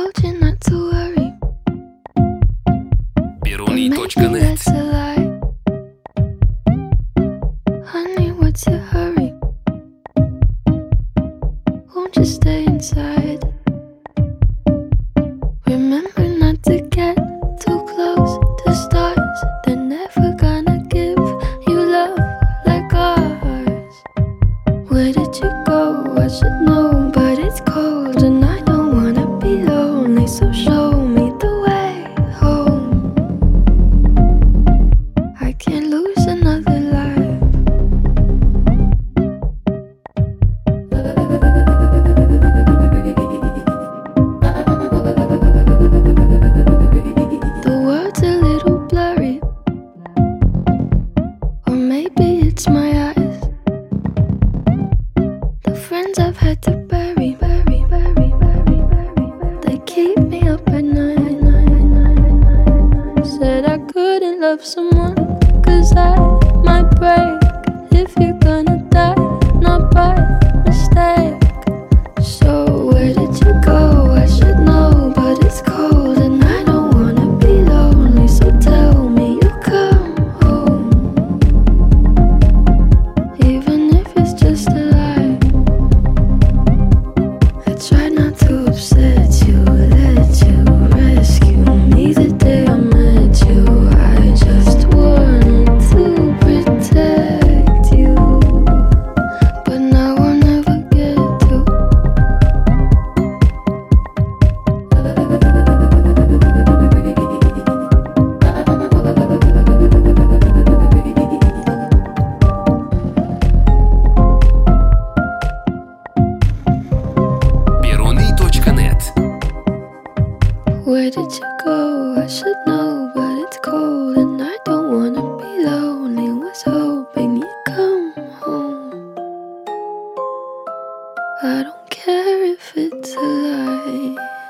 told you not to worry. Peroni.net. That's a lie. Honey, what's your hurry? Won't you stay inside? Remember not to get too close to stars. They're never gonna give you love like ours. Where did you go? I should know, but it's cold and I don't wanna be lonely. So show me the way home. I can't lose another life. The world's a little blurry, or maybe it's my eyes. The friends I've had to bury, they keep me up at night. Said I couldn't love someone, 'cause I might break. If you're gonna die, not by mistake. So where did you go? I should know, but it's cold and I don't wanna be lonely. So tell me you'll come home, even if it's just a lie. I tried not to upset you, let you rescue me the day I met you. I just wanted to protect you, but now I'll never get to. Peroni.net. Where did you go? I should know, but it's cold and I don't wanna be lonely. Was hoping you'd come home. I don't care if it's a lie.